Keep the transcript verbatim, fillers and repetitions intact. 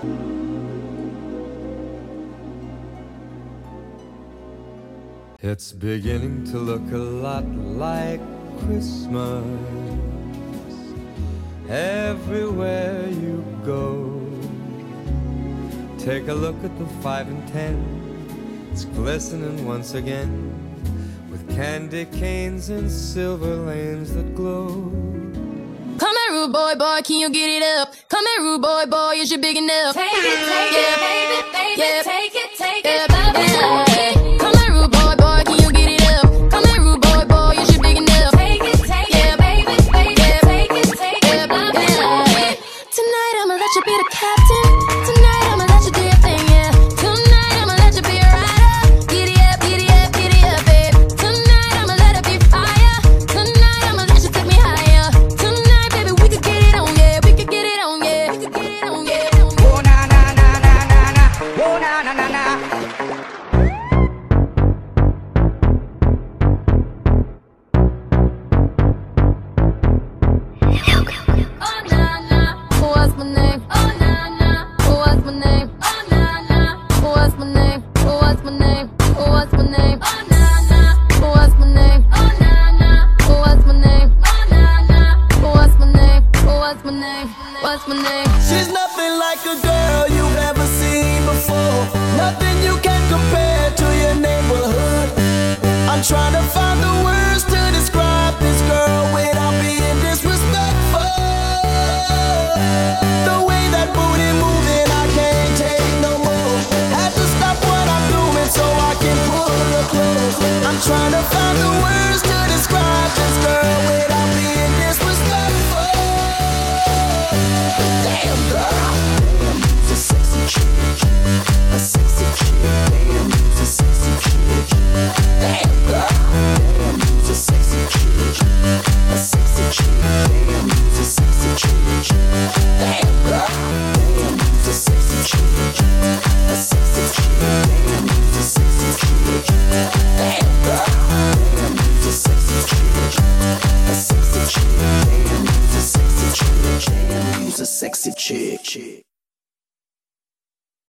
It's beginning to look a lot like Christmas everywhere you go. Take a look at the five and ten, it's glistening once again with candy canes and silver lanes that glow. Come here, rude boy, boy, can you get it up? Come here, rude boy, boy, is you big enough? Take it, take Yeah. it, baby, baby, Yeah. take it, take Yeah, it, baby. yeah. Come here, rude boy, boy, can you get it up? Come here, rude boy, boy, is you big enough? Take it, take Yeah. it, baby, baby, Yeah. take it, take Yeah, it, baby. yeah. Tonight I'ma let you be the captain. Tonight I'ma let you do your thing, yeah. Tonight I'ma let you be a rider. Giddy up, giddy up, giddy up, babe. Tonight I'ma let it be fire. Tonight I'ma let you take me higher. Tonight, baby, we could get it on, yeah. We could get it on, yeah. We could get it on, yeah. Oh na na na na na na. Oh na na na na. Oh na na, What's my name? oh na na, What's my name? oh na na, What's my name? What's my name? What's my name? oh na na, What's my name? oh na na, What's my name? oh na na. What's my name? What's my name? What's my name? She's nothing like a girl you've ever seen before. Nothing you can compare to your neighborhood. I'm trying to find the words to describe this girl without being disrespectful. The way that booty moving, I can't take no more. Had to stop what I'm doing so I can pull her close. I'm trying to find the words to describe this girl without being disrespectful. Damn girl, damn, you's a sexy chick, a sexy chick. Damn, you's a sexy chick. Damn girl, damn, you's a sexy chick, a sexy chick. Damn, you's a sexy chick. Damn girl, damn, you's a sexy chick, a sexy chick. Damn, you's a sexy chick. Damn girl, damn, you's a sexy chick, a sexy chick. Damn, you's a sexy chick. Damn, you's a sexy chick.